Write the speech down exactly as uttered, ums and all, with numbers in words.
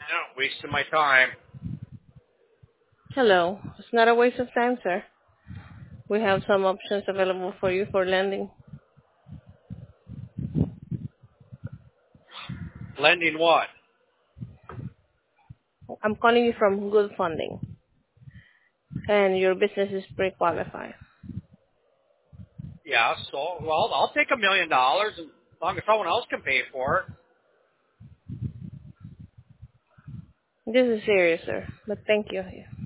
No, wasting my time. Hello. It's not a waste of time, sir. We have some options available for you for lending. Lending what? I'm calling you from Good Funding, and your business is pre-qualified. Yeah, so, well, I'll take a million dollars as long as someone else can pay for it. This is serious, sir, but thank you.